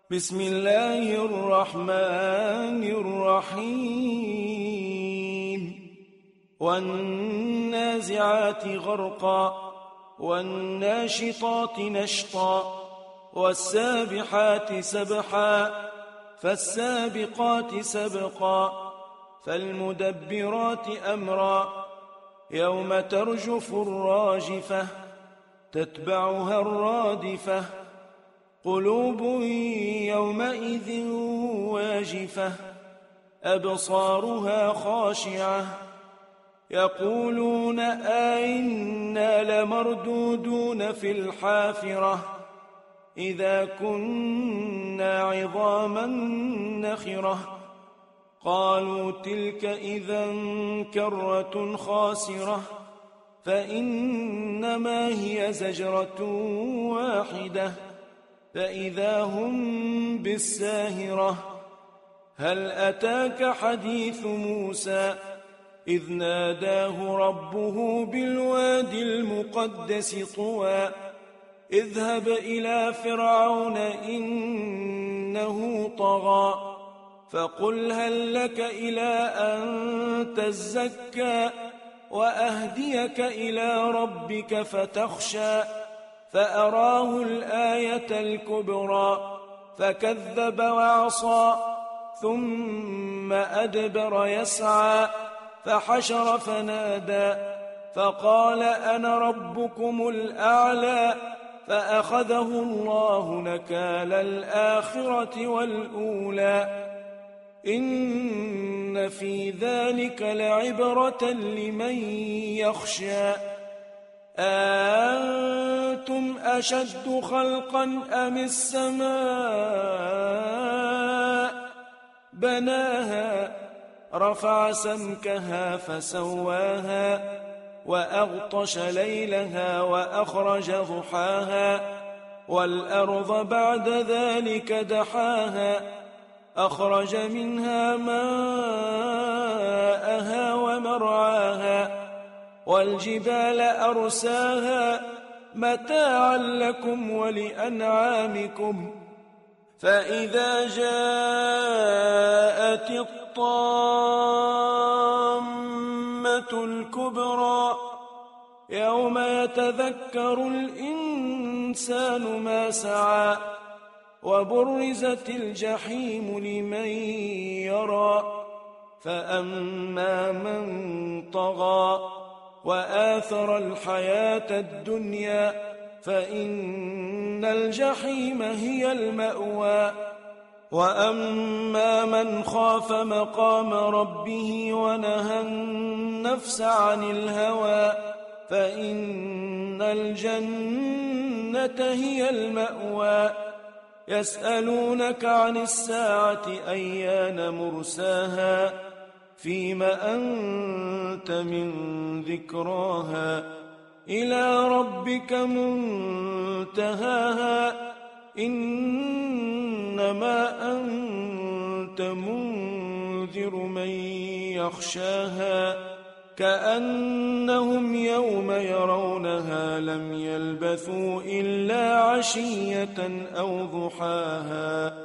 بسم الله الرحمن الرحيم والنازعات غرقا والناشطات نشطا والسابحات سبحا فالسابقات سبقا فالمدبرات أمرا يوم ترجف الراجفة تتبعها الرادفة قلوب يومئذ واجفة أبصارها خاشعة يقولون أئنا لمردودون في الحافرة إذا كنا عظاما نخرة قالوا تلك إذا كرة خاسرة فإنما هي زجرة واحدة فإذا هم بالساهرة هل أتاك حديث موسى إذ ناداه ربه بالوادي المقدس طوى اذهب إلى فرعون إنه طغى فقل هل لك إلى أن تزكى وأهديك إلى ربك فتخشى فأراه الآية الكبرى فكذب وعصى ثم أدبر يسعى فحشر فنادى فقال أنا ربكم الأعلى فأخذه الله نكال الآخرة والأولى إن في ذلك لعبرة لمن يخشى أأنتم أشد خلقا أم السماء بناها رفع سمكها فسواها وأغطش ليلها وأخرج ضحاها والأرض بعد ذلك دحاها أخرج منها ماءها ومرعاها والجبال أرساها متاعا لكم ولأنعامكم فإذا جاءت الطامة الكبرى يوم يتذكر الإنسان ما سعى وبرزت الجحيم لمن يرى فأما من طغى وآثر الحياة الدنيا فإن الجحيم هي المأوى وأما من خاف مقام ربه ونهى النفس عن الهوى فإن الجنة هي المأوى يسألونك عن الساعة أيان مرساها فيم أنت من ذكراها إلى ربك منتهاها إنما أنت منذر من يخشاها كأنهم يوم يرونها لم يلبثوا إلا عشية أو ضحاها